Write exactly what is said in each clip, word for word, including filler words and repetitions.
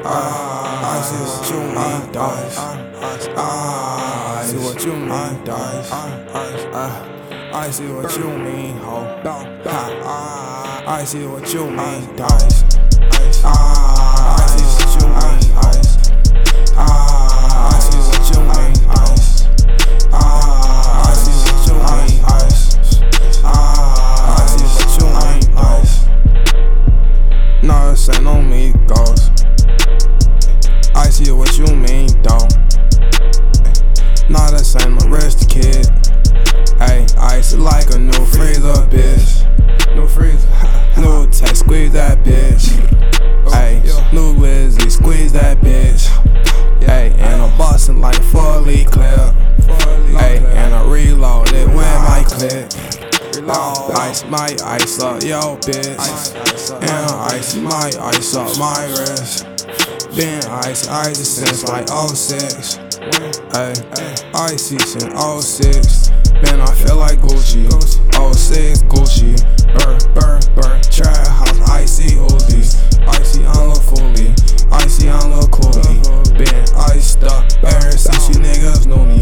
I see what you mean, dice. I see what you mean, dice. I see what you mean, ho. I see what you mean, dice. I see what you mean, dice. I see what you mean, dice. I see what you mean, dice. I see what you mean, dice. No, this ain't no me, ghost. I see what you mean, though. Nah, this ain't no rest kid. Ayy, ice it like a new freezer, bitch. New freezer, new tech, squeeze that bitch. Ayy, new Lizzy, squeeze that bitch. Ayy, and I'm bustin' like fully clip. Ayy, and I reload it with my clip. Ice my ice up, yo, bitch. And ice my ice up my wrist. Been ice, icy since like oh six. Ayy, icy since oh six. Man, I feel like Gucci. oh six Gucci. Burr, burr, burr. Trap house, icy Uzis. Icy on La Fully. Icy on La Cooley. Been iced up ever since you niggas knew me.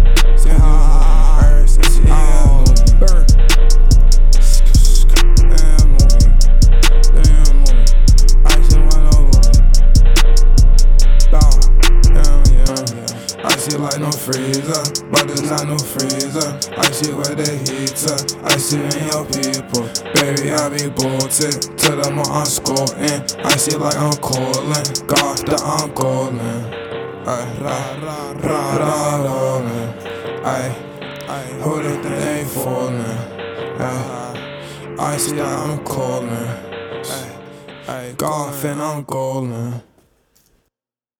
Ever since you niggas knew me. I see like no freezer, but there's not no freezer. I see where the heater, I see in your people. Baby, I be bolted to the more I'm scoring. I see like I'm calling, God that I'm calling. Ay, ra, ra, ra, ra, rolling. Ay, ay, who they think they falling? Ay, I see like I'm calling. Ay, ay, golfing, I'm golden.